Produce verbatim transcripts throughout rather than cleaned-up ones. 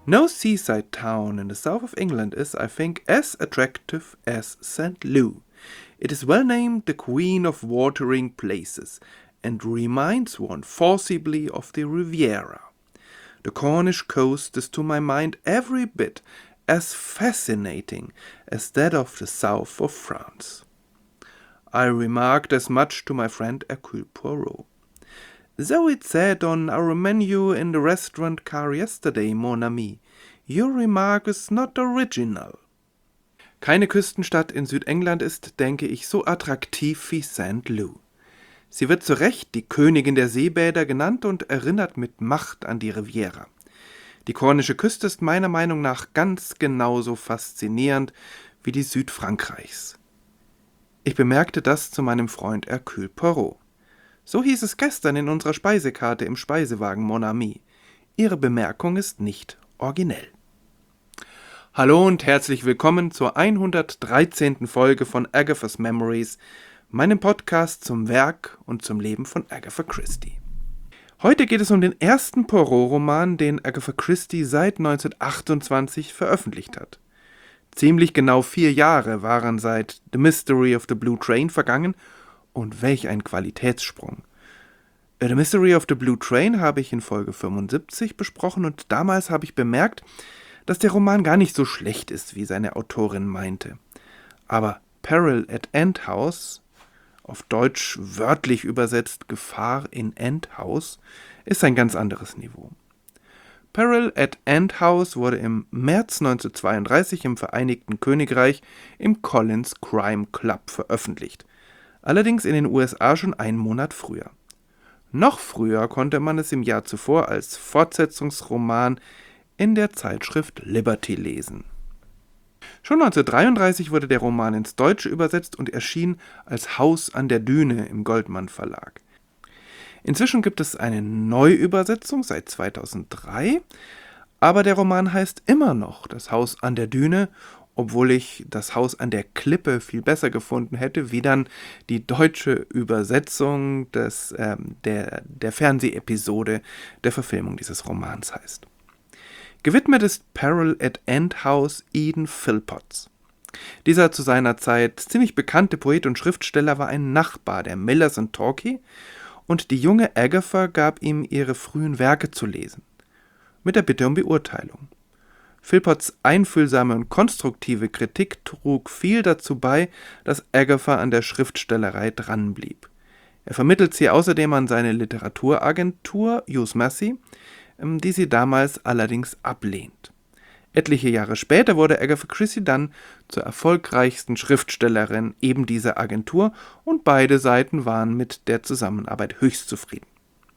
No seaside town in the south of England is, I think, as attractive as Saint Lou. It is well named the Queen of Watering Places, and reminds one forcibly of the Riviera. The Cornish coast is to my mind every bit as fascinating as that of the south of France. I remarked as much to my friend Hercule Poirot. Though it said on our menu in the restaurant car yesterday, mon ami, your remark is not original. Keine Küstenstadt in Südengland ist, denke ich, so attraktiv wie Saint Lou. Sie wird zu Recht die Königin der Seebäder genannt und erinnert mit Macht an die Riviera. Die kornische Küste ist meiner Meinung nach ganz genauso faszinierend wie die Südfrankreichs. Ich bemerkte das zu meinem Freund Hercule Poirot. So hieß es gestern in unserer Speisekarte im Speisewagen, mon ami. Ihre Bemerkung ist nicht originell. Hallo und herzlich willkommen zur hundertdreizehnten Folge von Agatha's Memories, meinem Podcast zum Werk und zum Leben von Agatha Christie. Heute geht es um den ersten Poirot-Roman, den Agatha Christie seit neunzehnhundertachtundzwanzig veröffentlicht hat. Ziemlich genau vier Jahre waren seit The Mystery of the Blue Train vergangen, und welch ein Qualitätssprung. The Mystery of the Blue Train habe ich in Folge fünfundsiebzig besprochen und damals habe ich bemerkt, dass der Roman gar nicht so schlecht ist, wie seine Autorin meinte. Aber Peril at End House, auf Deutsch wörtlich übersetzt Gefahr in Endhouse, ist ein ganz anderes Niveau. Peril at End House wurde im März neunzehnhundertzweiunddreißig im Vereinigten Königreich im Collins Crime Club veröffentlicht. Allerdings in den U S A schon einen Monat früher. Noch früher konnte man es im Jahr zuvor als Fortsetzungsroman in der Zeitschrift Liberty lesen. Schon neunzehnhundertdreiunddreißig wurde der Roman ins Deutsche übersetzt und erschien als Haus an der Düne im Goldmann Verlag. Inzwischen gibt es eine Neuübersetzung seit zweitausenddrei, aber der Roman heißt immer noch Das Haus an der Düne, obwohl ich Das Haus an der Klippe viel besser gefunden hätte, wie dann die deutsche Übersetzung des, ähm, der, der Fernsehepisode der Verfilmung dieses Romans heißt. Gewidmet ist Peril at End House Eden Phillpotts. Dieser zu seiner Zeit ziemlich bekannte Poet und Schriftsteller war ein Nachbar der Millers and Torquay und die junge Agatha gab ihm ihre frühen Werke zu lesen. Mit der Bitte um Beurteilung. Phillpotts einfühlsame und konstruktive Kritik trug viel dazu bei, dass Agatha an der Schriftstellerei dranblieb. Er vermittelt sie außerdem an seine Literaturagentur Hughes Massey, die sie damals allerdings ablehnt. Etliche Jahre später wurde Agatha Christie dann zur erfolgreichsten Schriftstellerin eben dieser Agentur und beide Seiten waren mit der Zusammenarbeit höchst zufrieden.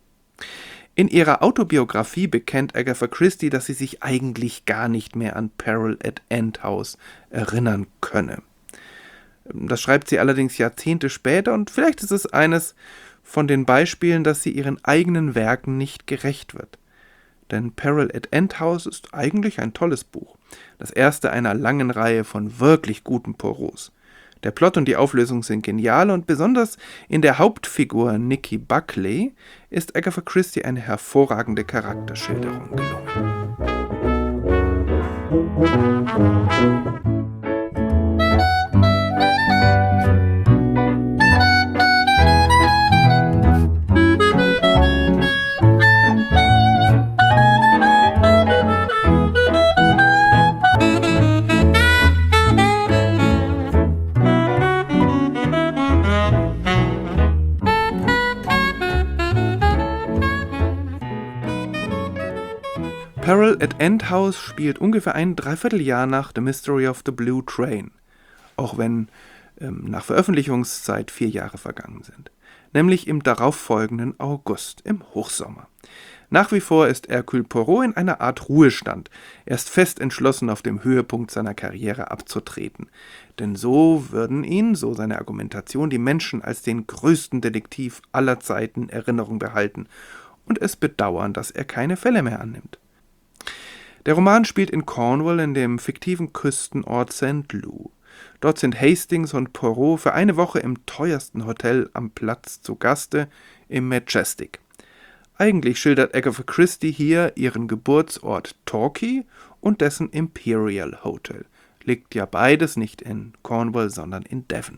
In ihrer Autobiografie bekennt Agatha Christie, dass sie sich eigentlich gar nicht mehr an Peril at End House erinnern könne. Das schreibt sie allerdings Jahrzehnte später und vielleicht ist es eines von den Beispielen, dass sie ihren eigenen Werken nicht gerecht wird. Denn Peril at End House ist eigentlich ein tolles Buch, das erste einer langen Reihe von wirklich guten Poirots. Der Plot und die Auflösung sind genial und besonders in der Hauptfigur Nicky Buckley ist Agatha Christie eine hervorragende Charakterschilderung gelungen. Peril at End House spielt ungefähr ein Dreivierteljahr nach The Mystery of the Blue Train, auch wenn ähm, nach Veröffentlichungszeit vier Jahre vergangen sind, nämlich im darauffolgenden August, im Hochsommer. Nach wie vor ist Hercule Poirot in einer Art Ruhestand, er ist fest entschlossen, auf dem Höhepunkt seiner Karriere abzutreten, denn so würden ihn, so seine Argumentation, die Menschen als den größten Detektiv aller Zeiten in Erinnerung behalten und es bedauern, dass er keine Fälle mehr annimmt. Der Roman spielt in Cornwall in dem fiktiven Küstenort Saint Lou. Dort sind Hastings und Poirot für eine Woche im teuersten Hotel am Platz zu Gaste, im Majestic. Eigentlich schildert Agatha Christie hier ihren Geburtsort Torquay und dessen Imperial Hotel. Liegt ja beides nicht in Cornwall, sondern in Devon.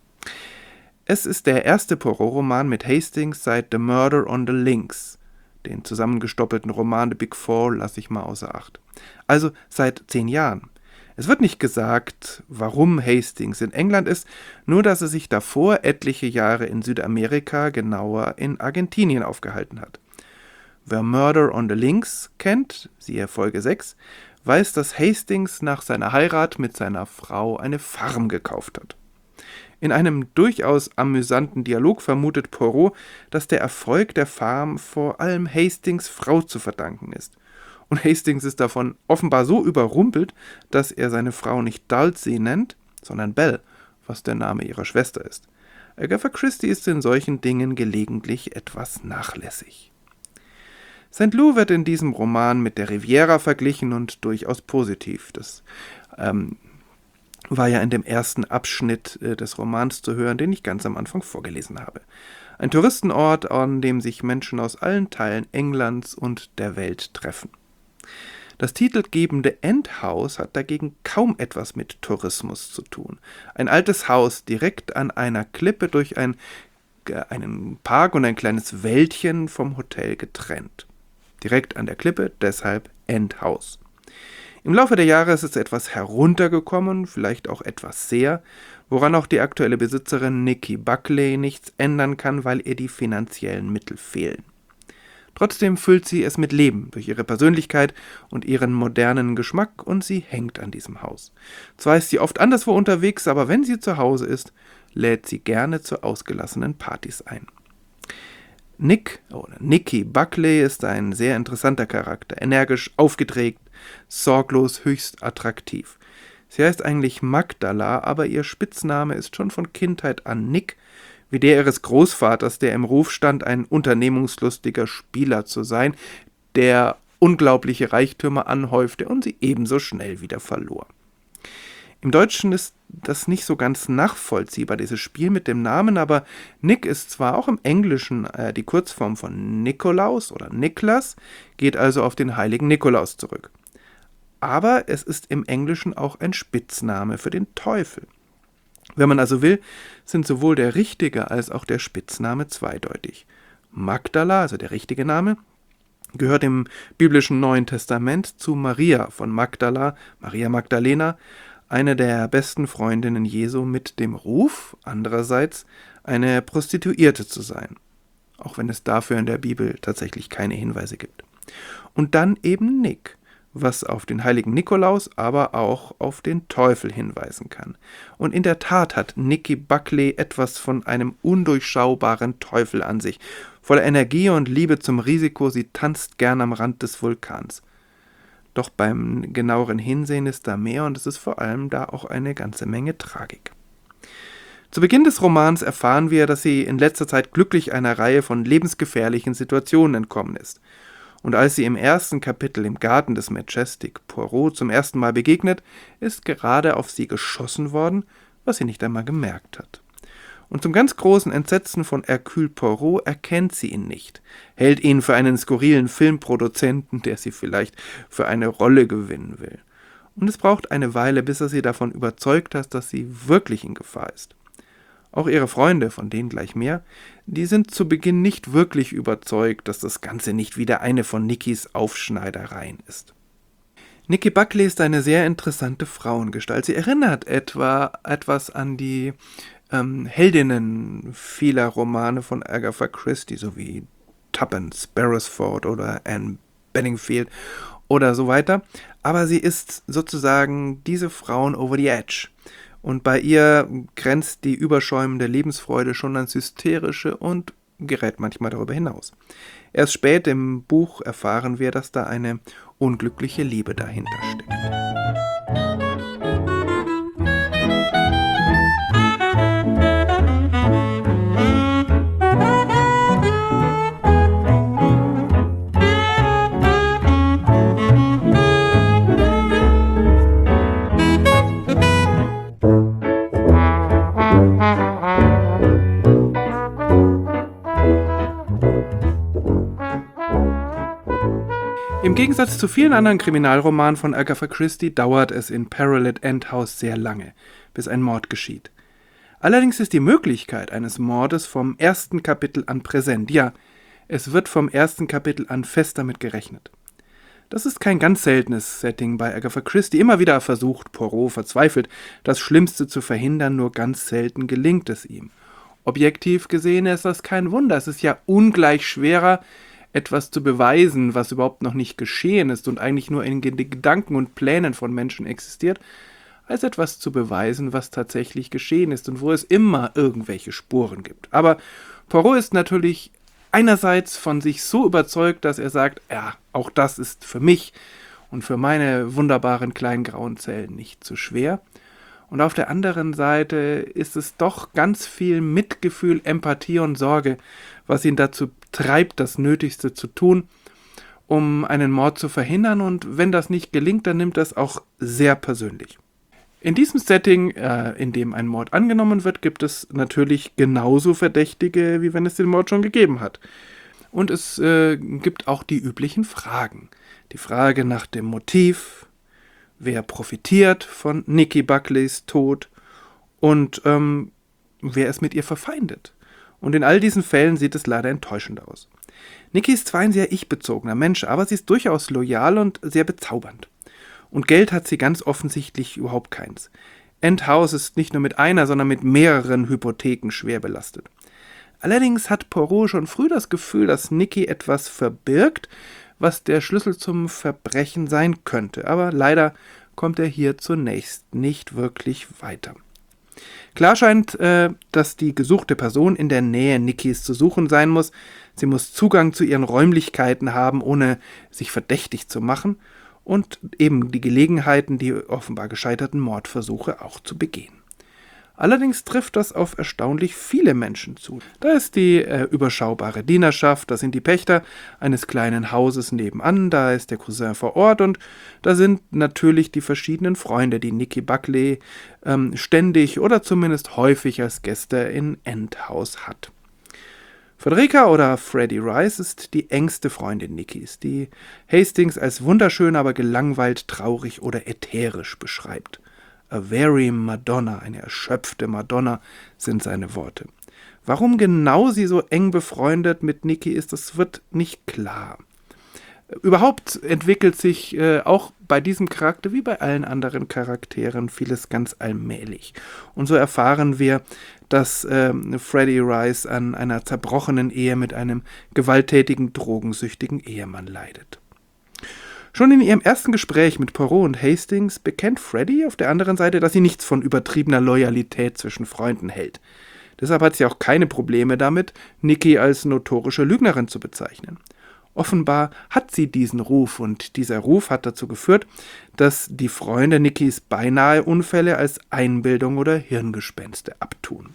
Es ist der erste Poirot-Roman mit Hastings seit The Murder on the Links. Den zusammengestoppelten Roman The Big Four lasse ich mal außer Acht. Also seit zehn Jahren. Es wird nicht gesagt, warum Hastings in England ist, nur dass er sich davor etliche Jahre in Südamerika, genauer in Argentinien, aufgehalten hat. Wer Murder on the Links kennt, siehe Folge sechs, weiß, dass Hastings nach seiner Heirat mit seiner Frau eine Farm gekauft hat. In einem durchaus amüsanten Dialog vermutet Poirot, dass der Erfolg der Farm vor allem Hastings' Frau zu verdanken ist. Und Hastings ist davon offenbar so überrumpelt, dass er seine Frau nicht Dulcie nennt, sondern Belle, was der Name ihrer Schwester ist. Agatha Christie ist in solchen Dingen gelegentlich etwas nachlässig. Saint Loup wird in diesem Roman mit der Riviera verglichen und durchaus positiv. Das ähm, war ja in dem ersten Abschnitt äh, des Romans zu hören, den ich ganz am Anfang vorgelesen habe. Ein Touristenort, an dem sich Menschen aus allen Teilen Englands und der Welt treffen. Das titelgebende Endhaus hat dagegen kaum etwas mit Tourismus zu tun. Ein altes Haus direkt an einer Klippe durch ein, äh, einen Park und ein kleines Wäldchen vom Hotel getrennt. Direkt an der Klippe, deshalb Endhaus. Im Laufe der Jahre ist es etwas heruntergekommen, vielleicht auch etwas sehr, woran auch die aktuelle Besitzerin Nicky Buckley nichts ändern kann, weil ihr die finanziellen Mittel fehlen. Trotzdem füllt sie es mit Leben durch ihre Persönlichkeit und ihren modernen Geschmack und sie hängt an diesem Haus. Zwar ist sie oft anderswo unterwegs, aber wenn sie zu Hause ist, lädt sie gerne zu ausgelassenen Partys ein. Nick oder Nicky Buckley ist ein sehr interessanter Charakter, energisch, aufgedreht, sorglos, höchst attraktiv. Sie heißt eigentlich Magdala, aber ihr Spitzname ist schon von Kindheit an Nick, wie der ihres Großvaters, der im Ruf stand, ein unternehmungslustiger Spieler zu sein, der unglaubliche Reichtümer anhäufte und sie ebenso schnell wieder verlor. Im Deutschen ist das nicht so ganz nachvollziehbar, dieses Spiel mit dem Namen, aber Nick ist zwar auch im Englischen äh, die Kurzform von Nikolaus oder Niklas, geht also auf den heiligen Nikolaus zurück. Aber es ist im Englischen auch ein Spitzname für den Teufel. Wenn man also will, sind sowohl der richtige als auch der Spitzname zweideutig. Magdala, also der richtige Name, gehört im biblischen Neuen Testament zu Maria von Magdala, Maria Magdalena, eine der besten Freundinnen Jesu mit dem Ruf, andererseits eine Prostituierte zu sein, auch wenn es dafür in der Bibel tatsächlich keine Hinweise gibt. Und dann eben Nick, was auf den heiligen Nikolaus, aber auch auf den Teufel hinweisen kann. Und in der Tat hat Nicky Buckley etwas von einem undurchschaubaren Teufel an sich. Voller Energie und Liebe zum Risiko, sie tanzt gern am Rand des Vulkans. Doch beim genaueren Hinsehen ist da mehr und es ist vor allem da auch eine ganze Menge Tragik. Zu Beginn des Romans erfahren wir, dass sie in letzter Zeit glücklich einer Reihe von lebensgefährlichen Situationen entkommen ist. Und als sie im ersten Kapitel im Garten des Majestic Poirot zum ersten Mal begegnet, ist gerade auf sie geschossen worden, was sie nicht einmal gemerkt hat. Und zum ganz großen Entsetzen von Hercule Poirot erkennt sie ihn nicht, hält ihn für einen skurrilen Filmproduzenten, der sie vielleicht für eine Rolle gewinnen will. Und es braucht eine Weile, bis er sie davon überzeugt hat, dass sie wirklich in Gefahr ist. Auch ihre Freunde, von denen gleich mehr, die sind zu Beginn nicht wirklich überzeugt, dass das Ganze nicht wieder eine von Nickys Aufschneidereien ist. Nicky Buckley ist eine sehr interessante Frauengestalt. Sie erinnert etwa etwas an die ähm, Heldinnen vieler Romane von Agatha Christie, so wie Tuppence, Beresford oder Anne Bedingfield oder so weiter. Aber sie ist sozusagen diese Frauen over the edge. Und bei ihr grenzt die überschäumende Lebensfreude schon ans Hysterische und gerät manchmal darüber hinaus. Erst spät im Buch erfahren wir, dass da eine unglückliche Liebe dahinter steckt. Im Gegensatz zu vielen anderen Kriminalromanen von Agatha Christie dauert es in Peril at End House sehr lange, bis ein Mord geschieht. Allerdings ist die Möglichkeit eines Mordes vom ersten Kapitel an präsent. Ja, es wird vom ersten Kapitel an fest damit gerechnet. Das ist kein ganz seltenes Setting bei Agatha Christie. Immer wieder versucht Poirot verzweifelt, das Schlimmste zu verhindern, nur ganz selten gelingt es ihm. Objektiv gesehen ist das kein Wunder. Es ist ja ungleich schwerer, etwas zu beweisen, was überhaupt noch nicht geschehen ist und eigentlich nur in den Gedanken und Plänen von Menschen existiert, als etwas zu beweisen, was tatsächlich geschehen ist und wo es immer irgendwelche Spuren gibt. Aber Poirot ist natürlich einerseits von sich so überzeugt, dass er sagt, ja, auch das ist für mich und für meine wunderbaren kleinen grauen Zellen nicht zu schwer. Und auf der anderen Seite ist es doch ganz viel Mitgefühl, Empathie und Sorge, was ihn dazu treibt, das Nötigste zu tun, um einen Mord zu verhindern. Und wenn das nicht gelingt, dann nimmt das auch sehr persönlich. In diesem Setting, äh, in dem ein Mord angenommen wird, gibt es natürlich genauso Verdächtige, wie wenn es den Mord schon gegeben hat. Und es äh, gibt auch die üblichen Fragen. Die Frage nach dem Motiv, wer profitiert von Nicky Buckleys Tod und ähm, wer ist mit ihr verfeindet. Und in all diesen Fällen sieht es leider enttäuschend aus. Nicky ist zwar ein sehr ich-bezogener Mensch, aber sie ist durchaus loyal und sehr bezaubernd. Und Geld hat sie ganz offensichtlich überhaupt keins. End House ist nicht nur mit einer, sondern mit mehreren Hypotheken schwer belastet. Allerdings hat Poirot schon früh das Gefühl, dass Nicky etwas verbirgt, was der Schlüssel zum Verbrechen sein könnte. Aber leider kommt er hier zunächst nicht wirklich weiter. Klar scheint, äh, dass die gesuchte Person in der Nähe Nickys zu suchen sein muss. Sie muss Zugang zu ihren Räumlichkeiten haben, ohne sich verdächtig zu machen. Und eben die Gelegenheiten, die offenbar gescheiterten Mordversuche auch zu begehen. Allerdings trifft das auf erstaunlich viele Menschen zu. Da ist die äh, überschaubare Dienerschaft, da sind die Pächter eines kleinen Hauses nebenan, da ist der Cousin vor Ort und da sind natürlich die verschiedenen Freunde, die Nicky Buckley ähm, ständig oder zumindest häufig als Gäste in End House hat. Frederica oder Freddie Rice ist die engste Freundin Nickys, die Hastings als wunderschön, aber gelangweilt, traurig oder ätherisch beschreibt. A very Madonna, eine erschöpfte Madonna, sind seine Worte. Warum genau sie so eng befreundet mit Nicky ist, das wird nicht klar. Überhaupt entwickelt sich äh, auch bei diesem Charakter wie bei allen anderen Charakteren vieles ganz allmählich. Und so erfahren wir, dass äh, Freddie Rice an einer zerbrochenen Ehe mit einem gewalttätigen, drogensüchtigen Ehemann leidet. Schon in ihrem ersten Gespräch mit Poirot und Hastings bekennt Freddie auf der anderen Seite, dass sie nichts von übertriebener Loyalität zwischen Freunden hält. Deshalb hat sie auch keine Probleme damit, Nicky als notorische Lügnerin zu bezeichnen. Offenbar hat sie diesen Ruf und dieser Ruf hat dazu geführt, dass die Freunde Nickys beinahe Unfälle als Einbildung oder Hirngespenste abtun.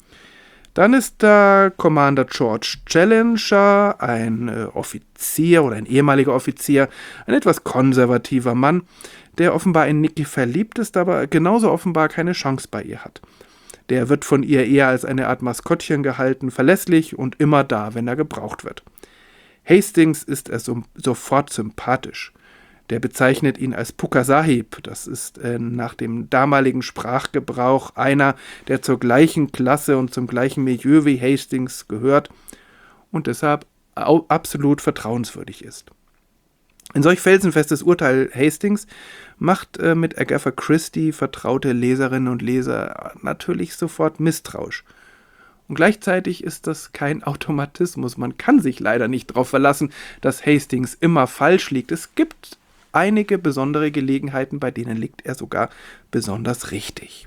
Dann ist da Commander George Challenger, ein äh, Offizier oder ein ehemaliger Offizier, ein etwas konservativer Mann, der offenbar in Nicky verliebt ist, aber genauso offenbar keine Chance bei ihr hat. Der wird von ihr eher als eine Art Maskottchen gehalten, verlässlich und immer da, wenn er gebraucht wird. Hastings ist er so, sofort sympathisch. Der bezeichnet ihn als Puka Sahib. Das ist äh, nach dem damaligen Sprachgebrauch einer, der zur gleichen Klasse und zum gleichen Milieu wie Hastings gehört und deshalb au- absolut vertrauenswürdig ist. Ein solch felsenfestes Urteil Hastings macht äh, mit Agatha Christie vertraute Leserinnen und Leser natürlich sofort misstrauisch. Und gleichzeitig ist das kein Automatismus. Man kann sich leider nicht darauf verlassen, dass Hastings immer falsch liegt. Es gibt einige besondere Gelegenheiten, bei denen liegt er sogar besonders richtig.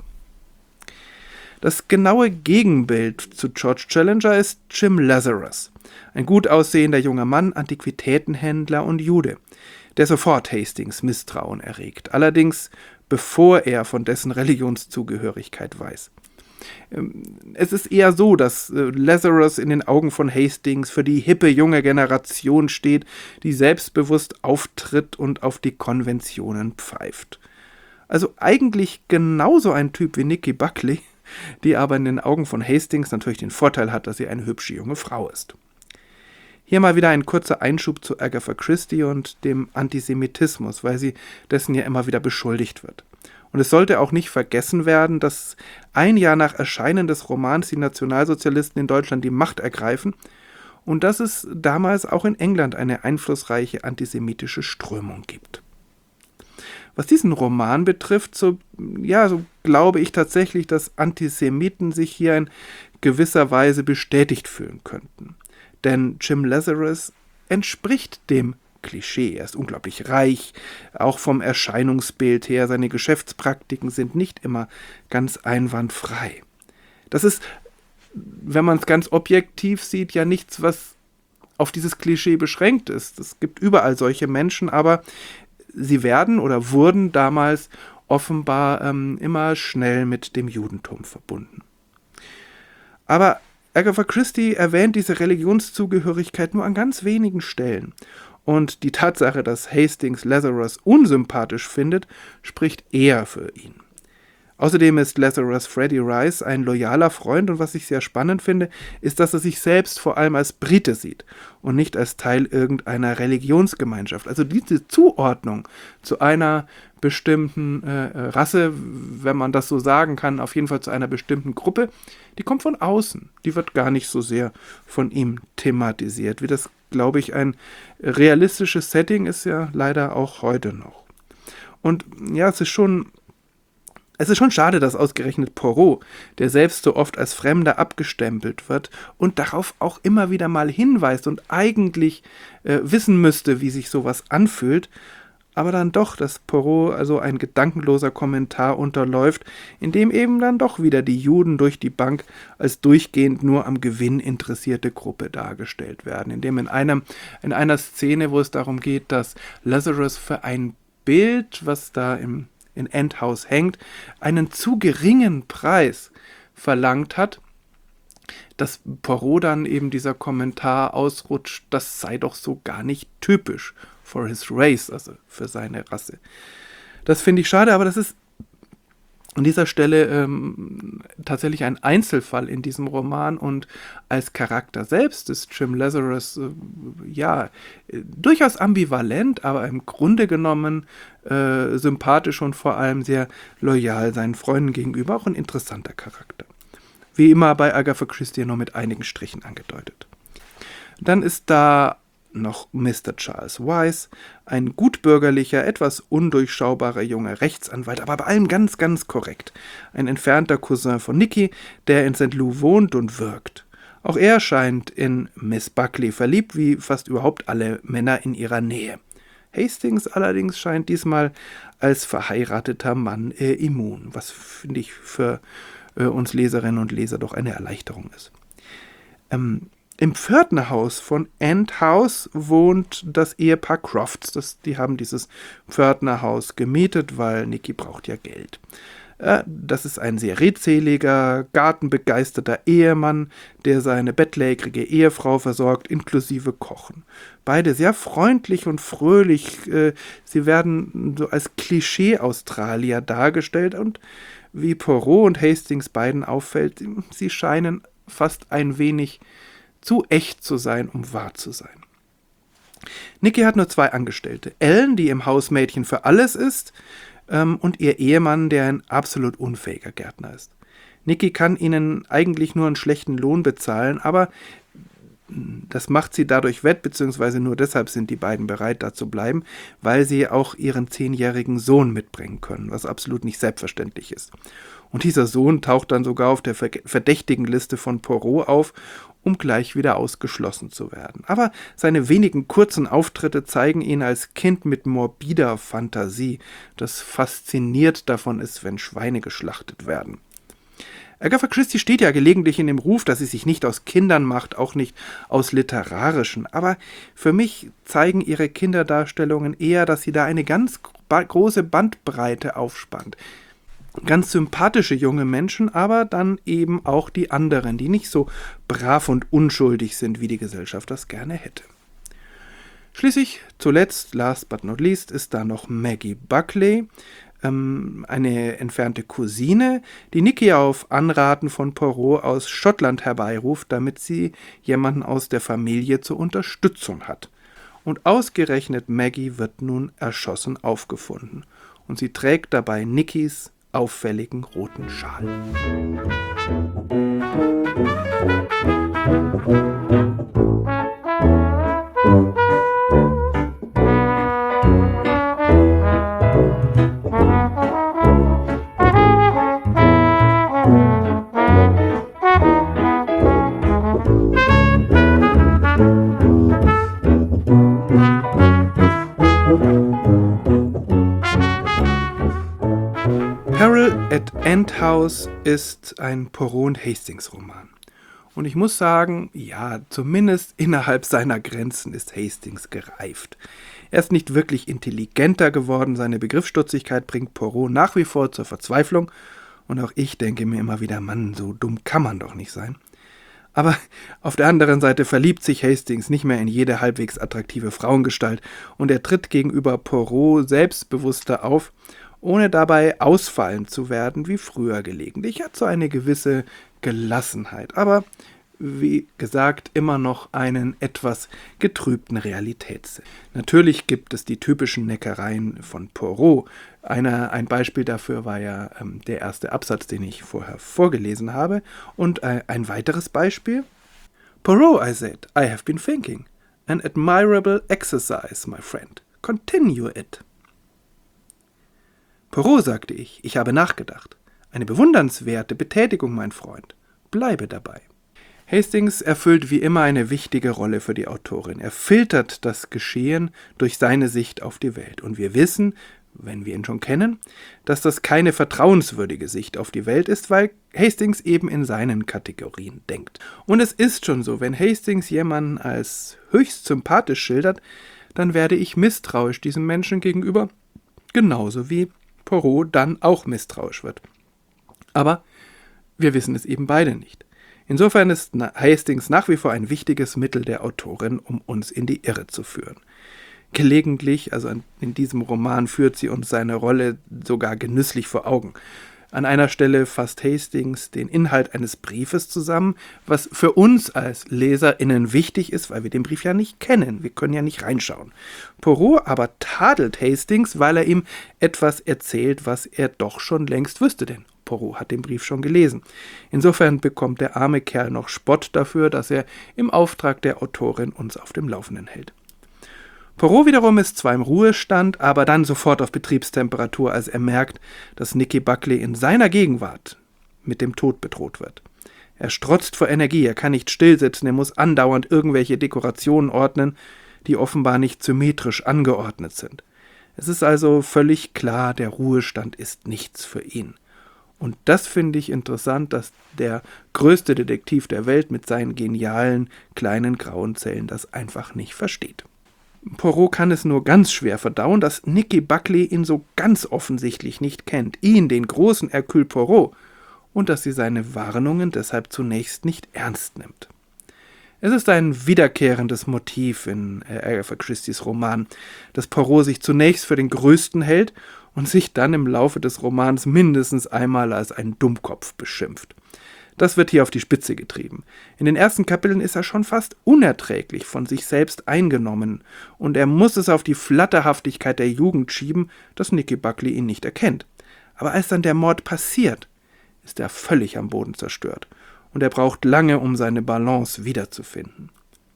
Das genaue Gegenbild zu George Challenger ist Jim Lazarus, ein gut aussehender junger Mann, Antiquitätenhändler und Jude, der sofort Hastings Misstrauen erregt, allerdings bevor er von dessen Religionszugehörigkeit weiß. Es ist eher so, dass Lazarus in den Augen von Hastings für die hippe junge Generation steht, die selbstbewusst auftritt und auf die Konventionen pfeift. Also eigentlich genauso ein Typ wie Nicky Buckley, die aber in den Augen von Hastings natürlich den Vorteil hat, dass sie eine hübsche junge Frau ist. Hier mal wieder ein kurzer Einschub zu Agatha Christie und dem Antisemitismus, weil sie dessen ja immer wieder beschuldigt wird. Und es sollte auch nicht vergessen werden, dass ein Jahr nach Erscheinen des Romans die Nationalsozialisten in Deutschland die Macht ergreifen und dass es damals auch in England eine einflussreiche antisemitische Strömung gibt. Was diesen Roman betrifft, so, ja, so glaube ich tatsächlich, dass Antisemiten sich hier in gewisser Weise bestätigt fühlen könnten. Denn Jim Lazarus entspricht dem Klischee. Er ist unglaublich reich, auch vom Erscheinungsbild her. Seine Geschäftspraktiken sind nicht immer ganz einwandfrei. Das ist, wenn man es ganz objektiv sieht, ja nichts, was auf dieses Klischee beschränkt ist. Es gibt überall solche Menschen, aber sie werden oder wurden damals offenbar ähm, immer schnell mit dem Judentum verbunden. Aber Agatha Christie erwähnt diese Religionszugehörigkeit nur an ganz wenigen Stellen. Und die Tatsache, dass Hastings Lazarus unsympathisch findet, spricht eher für ihn. Außerdem ist Lazarus Freddie Rice ein loyaler Freund und was ich sehr spannend finde, ist, dass er sich selbst vor allem als Brite sieht und nicht als Teil irgendeiner Religionsgemeinschaft. Also diese Zuordnung zu einer bestimmten äh, Rasse, wenn man das so sagen kann, auf jeden Fall zu einer bestimmten Gruppe, die kommt von außen. Die wird gar nicht so sehr von ihm thematisiert, wie das, glaube ich, ein realistisches Setting ist ja leider auch heute noch. Und ja, es ist schon Es ist schon schade, dass ausgerechnet Poirot, der selbst so oft als Fremder abgestempelt wird und darauf auch immer wieder mal hinweist und eigentlich äh, wissen müsste, wie sich sowas anfühlt, aber dann doch, dass Poirot also ein gedankenloser Kommentar unterläuft, in dem eben dann doch wieder die Juden durch die Bank als durchgehend nur am Gewinn interessierte Gruppe dargestellt werden, in dem in einem in einer Szene, wo es darum geht, dass Lazarus für ein Bild, was da im in Endhouse hängt, einen zu geringen Preis verlangt hat, dass Poirot dann eben dieser Kommentar ausrutscht, das sei doch so gar nicht typisch for his race, also für seine Rasse. Das finde ich schade, aber das ist an dieser Stelle ähm, tatsächlich ein Einzelfall in diesem Roman und als Charakter selbst ist Jim Lazarus äh, ja äh, durchaus ambivalent, aber im Grunde genommen äh, sympathisch und vor allem sehr loyal seinen Freunden gegenüber, auch ein interessanter Charakter. Wie immer bei Agatha Christie nur mit einigen Strichen angedeutet. Dann ist da noch Mister Charles Wyse, ein gutbürgerlicher, etwas undurchschaubarer junger Rechtsanwalt, aber bei allem ganz, ganz korrekt. Ein entfernter Cousin von Nicky, der in Saint Loup wohnt und wirkt. Auch er scheint in Miss Buckley verliebt, wie fast überhaupt alle Männer in ihrer Nähe. Hastings allerdings scheint diesmal als verheirateter Mann äh, immun, was, finde ich, für äh, uns Leserinnen und Leser doch eine Erleichterung ist. Ähm, Im Pförtnerhaus von Endhouse wohnt das Ehepaar Crofts. Das, die haben dieses Pförtnerhaus gemietet, weil Nicky braucht ja Geld. Äh, das ist ein sehr redseliger, gartenbegeisterter Ehemann, der seine bettlägerige Ehefrau versorgt, inklusive Kochen. Beide sehr freundlich und fröhlich. Äh, sie werden so als Klischee-Australier dargestellt und wie Poirot und Hastings beiden auffällt, sie scheinen fast ein wenig zu echt zu sein, um wahr zu sein. Nicky hat nur zwei Angestellte. Ellen, die im Haus Mädchen für alles ist, ähm, und ihr Ehemann, der ein absolut unfähiger Gärtner ist. Nicky kann ihnen eigentlich nur einen schlechten Lohn bezahlen, aber das macht sie dadurch wett, beziehungsweise nur deshalb sind die beiden bereit, da zu bleiben, weil sie auch ihren zehnjährigen Sohn mitbringen können, was absolut nicht selbstverständlich ist. Und dieser Sohn taucht dann sogar auf der verdächtigen Liste von Poirot auf, um gleich wieder ausgeschlossen zu werden. Aber seine wenigen kurzen Auftritte zeigen ihn als Kind mit morbider Fantasie, das fasziniert davon ist, wenn Schweine geschlachtet werden. Agatha Christie steht ja gelegentlich in dem Ruf, dass sie sich nicht aus Kindern macht, auch nicht aus literarischen. Aber für mich zeigen ihre Kinderdarstellungen eher, dass sie da eine ganz große Bandbreite aufspannt. Ganz sympathische junge Menschen, aber dann eben auch die anderen, die nicht so brav und unschuldig sind, wie die Gesellschaft das gerne hätte. Schließlich, zuletzt, last but not least, ist da noch Maggie Buckley. ähm, eine entfernte Cousine, die Nicky auf Anraten von Poirot aus Schottland herbeiruft, damit sie jemanden aus der Familie zur Unterstützung hat. Und ausgerechnet Maggie wird nun erschossen aufgefunden. Und sie trägt dabei Nickys auffälligen roten Schal. Peril at End House ist ein Poirot und Hastings-Roman. Und ich muss sagen, ja, zumindest innerhalb seiner Grenzen ist Hastings gereift. Er ist nicht wirklich intelligenter geworden, seine Begriffsstutzigkeit bringt Poirot nach wie vor zur Verzweiflung. Und auch ich denke mir immer wieder, Mann, so dumm kann man doch nicht sein. Aber auf der anderen Seite verliebt sich Hastings nicht mehr in jede halbwegs attraktive Frauengestalt und er tritt gegenüber Poirot selbstbewusster auf, ohne dabei ausfallend zu werden wie früher gelegentlich. Er hat so eine gewisse Gelassenheit, aber wie gesagt, immer noch einen etwas getrübten Realitätssinn. Natürlich gibt es die typischen Neckereien von Poirot. Eine, ein Beispiel dafür war ja ähm, der erste Absatz, den ich vorher vorgelesen habe. Und äh, ein weiteres Beispiel. Poirot, I said, I have been thinking. An admirable exercise, my friend. Continue it. Poirot, sagte ich, ich habe nachgedacht. Eine bewundernswerte Betätigung, mein Freund. Bleibe dabei. Hastings erfüllt wie immer eine wichtige Rolle für die Autorin. Er filtert das Geschehen durch seine Sicht auf die Welt. Und wir wissen, wenn wir ihn schon kennen, dass das keine vertrauenswürdige Sicht auf die Welt ist, weil Hastings eben in seinen Kategorien denkt. Und es ist schon so, wenn Hastings jemanden als höchst sympathisch schildert, dann werde ich misstrauisch diesem Menschen gegenüber, genauso wie Poirot dann auch misstrauisch wird. Aber wir wissen es eben beide nicht. Insofern ist Hastings nach wie vor ein wichtiges Mittel der Autorin, um uns in die Irre zu führen. Gelegentlich, also in diesem Roman, führt sie uns seine Rolle sogar genüsslich vor Augen. An einer Stelle fasst Hastings den Inhalt eines Briefes zusammen, was für uns als LeserInnen wichtig ist, weil wir den Brief ja nicht kennen. Wir können ja nicht reinschauen. Poirot aber tadelt Hastings, weil er ihm etwas erzählt, was er doch schon längst wüsste, denn Poirot hat den Brief schon gelesen. Insofern bekommt der arme Kerl noch Spott dafür, dass er im Auftrag der Autorin uns auf dem Laufenden hält. Poirot wiederum ist zwar im Ruhestand, aber dann sofort auf Betriebstemperatur, als er merkt, dass Nicky Buckley in seiner Gegenwart mit dem Tod bedroht wird. Er strotzt vor Energie, er kann nicht stillsitzen, er muss andauernd irgendwelche Dekorationen ordnen, die offenbar nicht symmetrisch angeordnet sind. Es ist also völlig klar, der Ruhestand ist nichts für ihn. Und das finde ich interessant, dass der größte Detektiv der Welt mit seinen genialen, kleinen grauen Zellen das einfach nicht versteht. Poirot kann es nur ganz schwer verdauen, dass Nicky Buckley ihn so ganz offensichtlich nicht kennt, ihn, den großen Hercule Poirot, und dass sie seine Warnungen deshalb zunächst nicht ernst nimmt. Es ist ein wiederkehrendes Motiv in Agatha Christies Roman, dass Poirot sich zunächst für den Größten hält und sich dann im Laufe des Romans mindestens einmal als ein Dummkopf beschimpft. Das wird hier auf die Spitze getrieben. In den ersten Kapiteln ist er schon fast unerträglich von sich selbst eingenommen und er muss es auf die Flatterhaftigkeit der Jugend schieben, dass Nicky Buckley ihn nicht erkennt. Aber als dann der Mord passiert, ist er völlig am Boden zerstört und er braucht lange, um seine Balance wiederzufinden.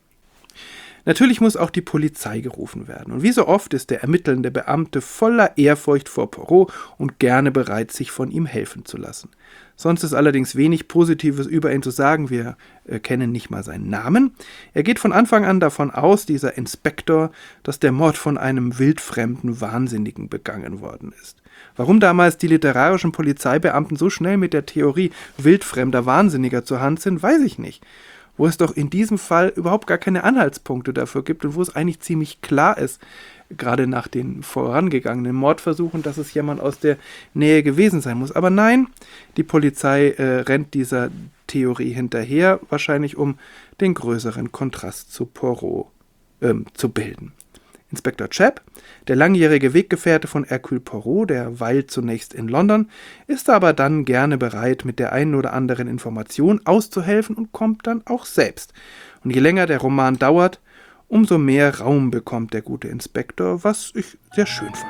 Natürlich muss auch die Polizei gerufen werden. Und wie so oft ist der ermittelnde Beamte voller Ehrfurcht vor Poirot und gerne bereit, sich von ihm helfen zu lassen. Sonst ist allerdings wenig Positives über ihn zu sagen. Wir äh, kennen nicht mal seinen Namen. Er geht von Anfang an davon aus, dieser Inspektor, dass der Mord von einem wildfremden Wahnsinnigen begangen worden ist. Warum damals die literarischen Polizeibeamten so schnell mit der Theorie wildfremder Wahnsinniger zur Hand sind, weiß ich nicht. Wo es doch in diesem Fall überhaupt gar keine Anhaltspunkte dafür gibt und wo es eigentlich ziemlich klar ist, gerade nach den vorangegangenen Mordversuchen, dass es jemand aus der Nähe gewesen sein muss. Aber nein, die Polizei äh, rennt dieser Theorie hinterher, wahrscheinlich um den größeren Kontrast zu Poirot ähm, zu bilden. Inspektor Chap, der langjährige Weggefährte von Hercule Poirot, der weilt zunächst in London, ist aber dann gerne bereit, mit der einen oder anderen Information auszuhelfen und kommt dann auch selbst. Und je länger der Roman dauert, umso mehr Raum bekommt der gute Inspektor, was ich sehr schön fand.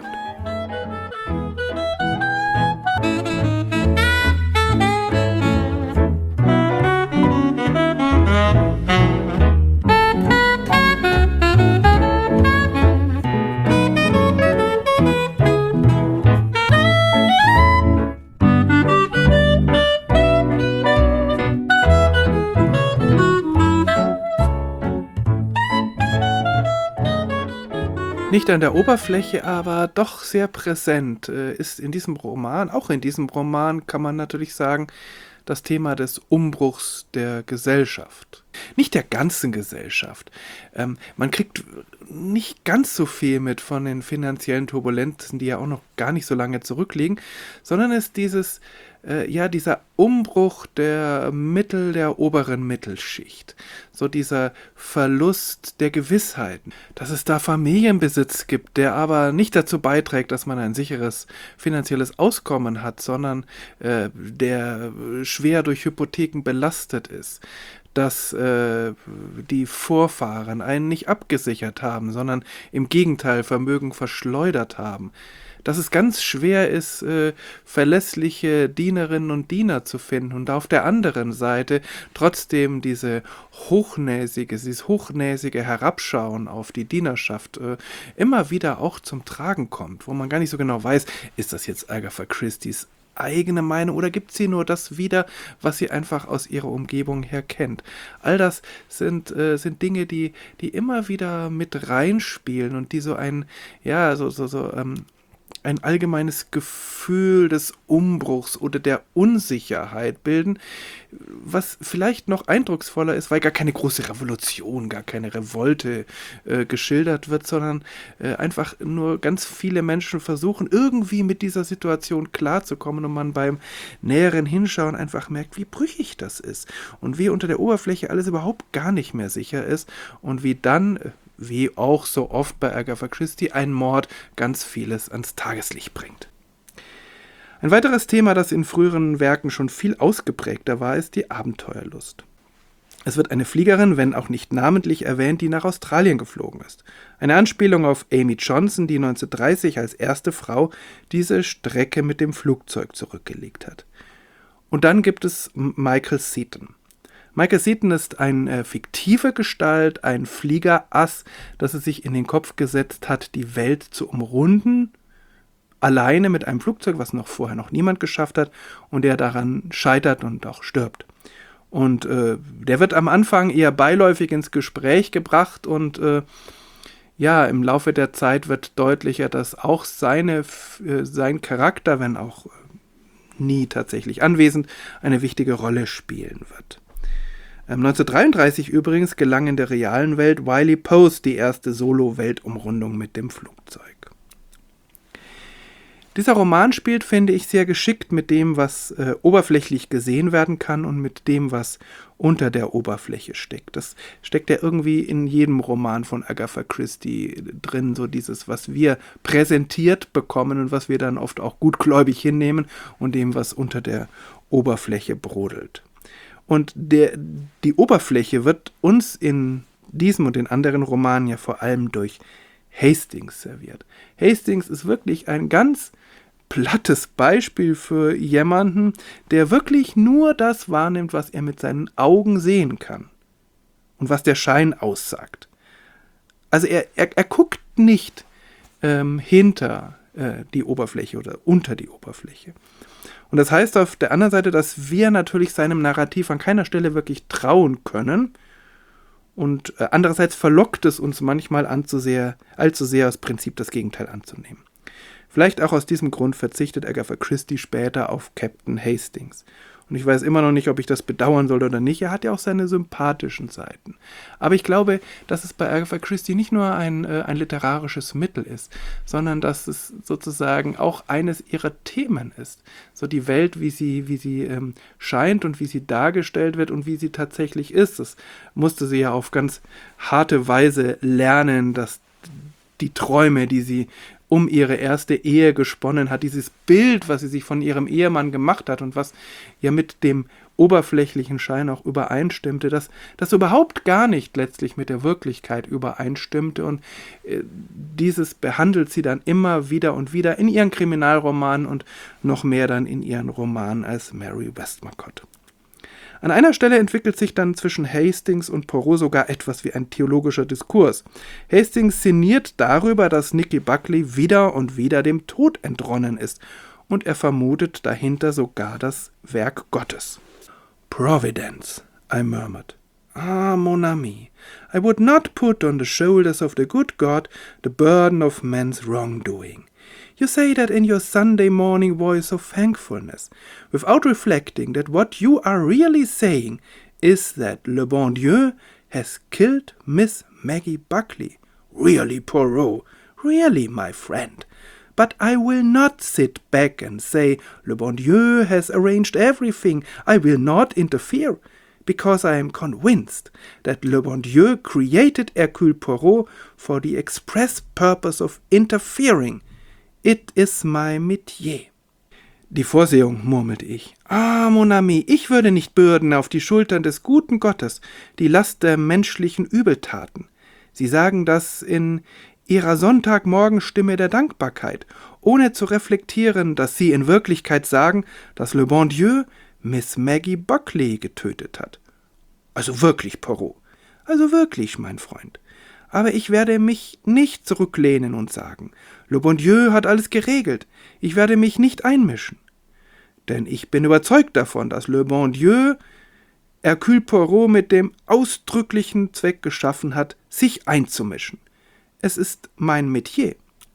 Nicht an der Oberfläche, aber doch sehr präsent äh, ist in diesem Roman, auch in diesem Roman kann man natürlich sagen, das Thema des Umbruchs der Gesellschaft. Nicht der ganzen Gesellschaft. Ähm, man kriegt nicht ganz so viel mit von den finanziellen Turbulenzen, die ja auch noch gar nicht so lange zurückliegen, sondern es ist dieses, äh, ja, dieser Umbruch der Mittel, der oberen Mittelschicht. So dieser Verlust der Gewissheiten, dass es da Familienbesitz gibt, der aber nicht dazu beiträgt, dass man ein sicheres finanzielles Auskommen hat, sondern äh, der schwer durch Hypotheken belastet ist. Dass äh, die Vorfahren einen nicht abgesichert haben, sondern im Gegenteil Vermögen verschleudert haben. Dass es ganz schwer ist, äh, verlässliche Dienerinnen und Diener zu finden und auf der anderen Seite trotzdem diese hochnäsige, dieses hochnäsige Herabschauen auf die Dienerschaft äh, immer wieder auch zum Tragen kommt, wo man gar nicht so genau weiß, ist das jetzt Agatha Christies eigene Meinung oder gibt sie nur das wieder, was sie einfach aus ihrer Umgebung her kennt. All das sind, äh, sind Dinge, die, die immer wieder mit reinspielen und die so ein, ja, so, so, so, ähm, ein allgemeines Gefühl des Umbruchs oder der Unsicherheit bilden, was vielleicht noch eindrucksvoller ist, weil gar keine große Revolution, gar keine Revolte äh, geschildert wird, sondern äh, einfach nur ganz viele Menschen versuchen, irgendwie mit dieser Situation klarzukommen und man beim näheren Hinschauen einfach merkt, wie brüchig das ist und wie unter der Oberfläche alles überhaupt gar nicht mehr sicher ist und wie dann, wie auch so oft bei Agatha Christie, ein Mord ganz vieles ans Tageslicht bringt. Ein weiteres Thema, das in früheren Werken schon viel ausgeprägter war, ist die Abenteuerlust. Es wird eine Fliegerin, wenn auch nicht namentlich erwähnt, die nach Australien geflogen ist. Eine Anspielung auf Amy Johnson, die neunzehnhundertdreißig als erste Frau diese Strecke mit dem Flugzeug zurückgelegt hat. Und dann gibt es Michael Seaton. Michael Seaton ist eine äh, fiktive Gestalt, ein Fliegerass, das es sich in den Kopf gesetzt hat, die Welt zu umrunden, alleine mit einem Flugzeug, was noch vorher noch niemand geschafft hat und der daran scheitert und auch stirbt. Und äh, der wird am Anfang eher beiläufig ins Gespräch gebracht und äh, ja, im Laufe der Zeit wird deutlicher, dass auch seine, äh, sein Charakter, wenn auch äh, nie tatsächlich anwesend, eine wichtige Rolle spielen wird. neunzehnhundertdreiunddreißig übrigens gelang in der realen Welt Wiley Post die erste Solo-Weltumrundung mit dem Flugzeug. Dieser Roman spielt, finde ich, sehr geschickt mit dem, was äh, oberflächlich gesehen werden kann und mit dem, was unter der Oberfläche steckt. Das steckt ja irgendwie in jedem Roman von Agatha Christie drin, so dieses, was wir präsentiert bekommen und was wir dann oft auch gutgläubig hinnehmen und dem, was unter der Oberfläche brodelt. Und der, die Oberfläche wird uns in diesem und den anderen Romanen ja vor allem durch Hastings serviert. Hastings ist wirklich ein ganz plattes Beispiel für jemanden, der wirklich nur das wahrnimmt, was er mit seinen Augen sehen kann und was der Schein aussagt. Also er, er, er guckt nicht ähm, hinter äh, die Oberfläche oder unter die Oberfläche. Und das heißt auf der anderen Seite, dass wir natürlich seinem Narrativ an keiner Stelle wirklich trauen können. Und äh, andererseits verlockt es uns manchmal an zu sehr, allzu sehr das Prinzip das Gegenteil anzunehmen. Vielleicht auch aus diesem Grund verzichtet Agatha Christie später auf Captain Hastings. Und ich weiß immer noch nicht, ob ich das bedauern soll oder nicht. Er hat ja auch seine sympathischen Seiten. Aber ich glaube, dass es bei Agatha Christie nicht nur ein, äh, ein literarisches Mittel ist, sondern dass es sozusagen auch eines ihrer Themen ist. So die Welt, wie sie, wie sie ähm, scheint und wie sie dargestellt wird und wie sie tatsächlich ist. Das musste sie ja auf ganz harte Weise lernen, dass die Träume, die sie um ihre erste Ehe gesponnen hat, dieses Bild, was sie sich von ihrem Ehemann gemacht hat und was ja mit dem oberflächlichen Schein auch übereinstimmte, dass das überhaupt gar nicht letztlich mit der Wirklichkeit übereinstimmte, und äh, dieses behandelt sie dann immer wieder und wieder in ihren Kriminalromanen und noch mehr dann in ihren Romanen als Mary Westmacott. An einer Stelle entwickelt sich dann zwischen Hastings und Poirot sogar etwas wie ein theologischer Diskurs. Hastings sinniert darüber, dass Nicky Buckley wieder und wieder dem Tod entronnen ist, und er vermutet dahinter sogar das Werk Gottes. Providence, I murmured. Ah, mon ami, I would not put on the shoulders of the good God the burden of man's wrongdoing. You say that in your Sunday morning voice of thankfulness, without reflecting that what you are really saying is that le bon Dieu has killed Miss Maggie Buckley. Really, Poirot, really, my friend. But I will not sit back and say, le bon Dieu has arranged everything. I will not interfere, because I am convinced that le bon Dieu created Hercule Poirot for the express purpose of interfering. It is my métier. Die Vorsehung, murmelte ich. Ah, mon ami, ich würde nicht bürden auf die Schultern des guten Gottes die Last der menschlichen Übeltaten. Sie sagen das in ihrer Sonntagmorgenstimme der Dankbarkeit, ohne zu reflektieren, dass sie in Wirklichkeit sagen, dass le bon Dieu Miss Maggie Buckley getötet hat. Also wirklich, Poirot. Also wirklich, mein Freund. Aber ich werde mich nicht zurücklehnen und sagen, le bon Dieu hat alles geregelt, ich werde mich nicht einmischen. Denn ich bin überzeugt davon, dass le bon Dieu Hercule Poirot mit dem ausdrücklichen Zweck geschaffen hat, sich einzumischen. Es ist mein Metier.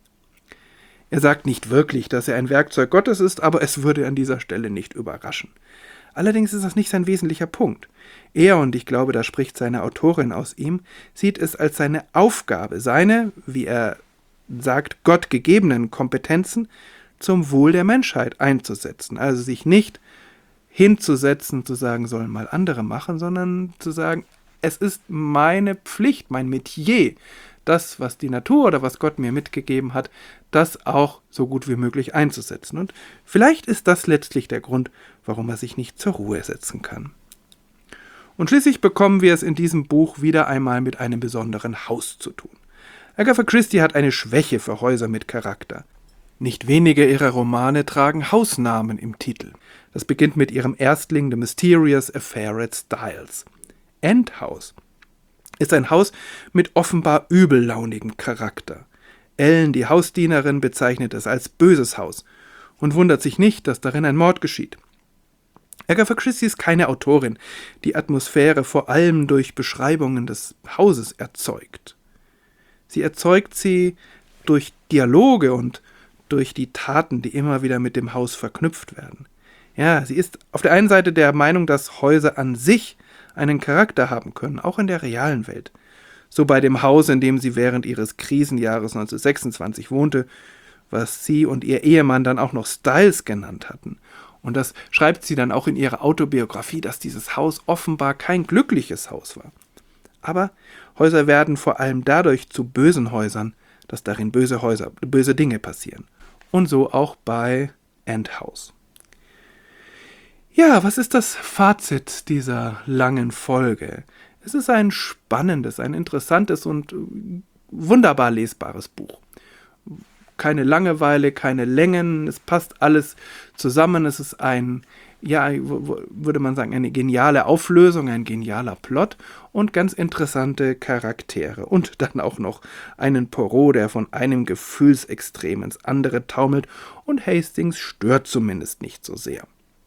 Er sagt nicht wirklich, dass er ein Werkzeug Gottes ist, aber es würde an dieser Stelle nicht überraschen. Allerdings ist das nicht sein wesentlicher Punkt. Er, und ich glaube, da spricht seine Autorin aus ihm, sieht es als seine Aufgabe, seine, wie er sagt, gottgegebenen Kompetenzen zum Wohl der Menschheit einzusetzen. Also sich nicht hinzusetzen, zu sagen, sollen mal andere machen, sondern zu sagen, es ist meine Pflicht, mein Metier, das, was die Natur oder was Gott mir mitgegeben hat, das auch so gut wie möglich einzusetzen. Und vielleicht ist das letztlich der Grund, warum er sich nicht zur Ruhe setzen kann. Und schließlich bekommen wir es in diesem Buch wieder einmal mit einem besonderen Haus zu tun. Agatha Christie hat eine Schwäche für Häuser mit Charakter. Nicht wenige ihrer Romane tragen Hausnamen im Titel. Das beginnt mit ihrem Erstling The Mysterious Affair at Styles. End House ist ein Haus mit offenbar übellaunigem Charakter. Ellen, die Hausdienerin, bezeichnet es als böses Haus und wundert sich nicht, dass darin ein Mord geschieht. Agatha Christie ist keine Autorin, die Atmosphäre vor allem durch Beschreibungen des Hauses erzeugt. Sie erzeugt sie durch Dialoge und durch die Taten, die immer wieder mit dem Haus verknüpft werden. Ja, sie ist auf der einen Seite der Meinung, dass Häuser an sich einen Charakter haben können, auch in der realen Welt. So bei dem Haus, in dem sie während ihres Krisenjahres neunzehnhundertsechsundzwanzig wohnte, was sie und ihr Ehemann dann auch noch Styles genannt hatten. Und das schreibt sie dann auch in ihrer Autobiografie, dass dieses Haus offenbar kein glückliches Haus war. Aber Häuser werden vor allem dadurch zu bösen Häusern, dass darin böse Häuser, böse Dinge passieren. Und so auch bei End House. Ja, was ist das Fazit dieser langen Folge? Es ist ein spannendes, ein interessantes und wunderbar lesbares Buch. Keine Langeweile, keine Längen, es passt alles zusammen. Es ist ein, ja, würde man sagen, eine geniale Auflösung, ein genialer Plot und ganz interessante Charaktere. Und dann auch noch einen Poirot, der von einem Gefühlsextrem ins andere taumelt, und Hastings stört zumindest nicht so sehr.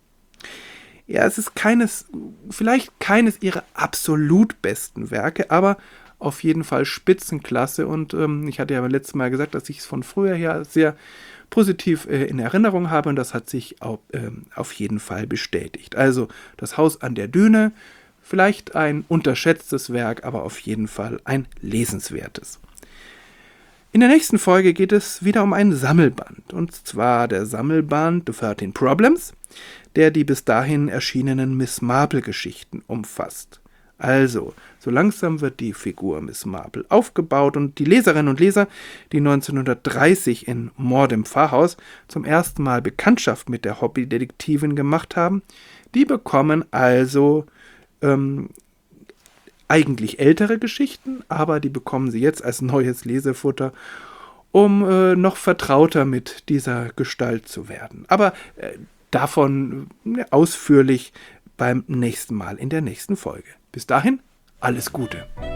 Ja, es ist keines, vielleicht keines ihrer absolut besten Werke, aber auf jeden Fall Spitzenklasse, und ähm, ich hatte ja beim letzten Mal gesagt, dass ich es von früher her sehr positiv äh, in Erinnerung habe, und das hat sich auch, äh, auf jeden Fall bestätigt. Also das Haus an der Düne, vielleicht ein unterschätztes Werk, aber auf jeden Fall ein lesenswertes. In der nächsten Folge geht es wieder um einen Sammelband, und zwar der Sammelband The thirteen Problems, der die bis dahin erschienenen Miss Marple-Geschichten umfasst. Also, so langsam wird die Figur Miss Marple aufgebaut und die Leserinnen und Leser, die neunzehnhundertdreißig in Mord im Pfarrhaus zum ersten Mal Bekanntschaft mit der Hobbydetektivin gemacht haben, die bekommen also ähm, eigentlich ältere Geschichten, aber die bekommen sie jetzt als neues Lesefutter, um äh, noch vertrauter mit dieser Gestalt zu werden. Aber äh, davon äh, ausführlich beim nächsten Mal in der nächsten Folge. Bis dahin, alles Gute.